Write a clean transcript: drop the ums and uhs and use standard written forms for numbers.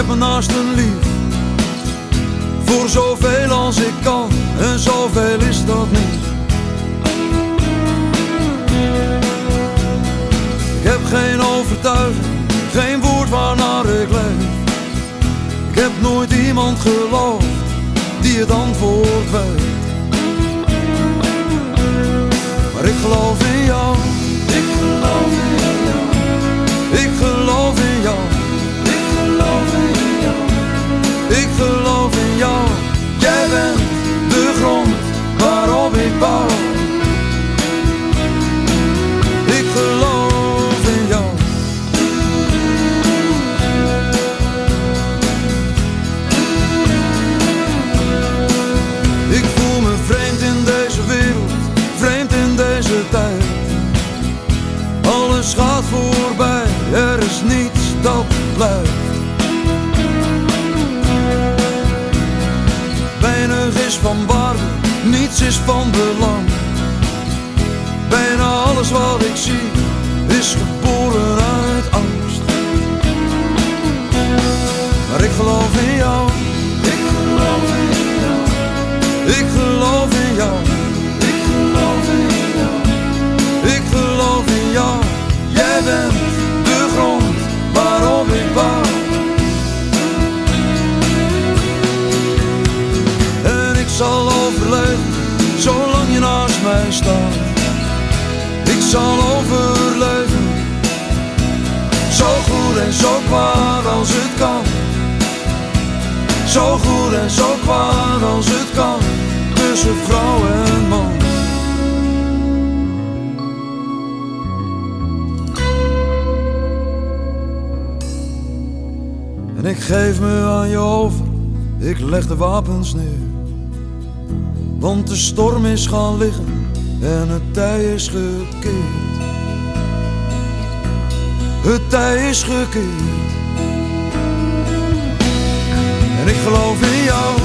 heb mijn naasten lief, voor zoveel als ik kan, en zoveel is dat niet. Ik heb geen overtuiging, geen woord waarnaar ik leef. Ik heb nooit iemand geloofd die het antwoord weet. Maar ik geloof in jou, ik geloof in jou, ik geloof in jou, ik geloof in jou, ik geloof in jou. Jij bent de grond waarop ik bouw. Ik geloof in jou. Ik voel me vreemd in deze wereld, vreemd in deze tijd. Alles gaat voorbij, er is niets dat blijft. Weinig is van waarde, niets is van belang. Bijna alles wat ik zie is geboren uit angst. Maar ik geloof in jou, ik geloof in jou, ik geloof in jou, ik geloof in jou, ik geloof in jou. Jij bent de grond waarop ik bouw. En ik zal overleven zolang je naast mij staat. Ik zal overleven, zo goed en zo kwaad als het kan. Zo goed en zo kwaad als het kan, tussen vrouw en man. En ik geef me aan je over, ik leg de wapens neer. Want de storm is gaan liggen en het tij is gekeerd. Het tij is gekeerd. En ik geloof in jou,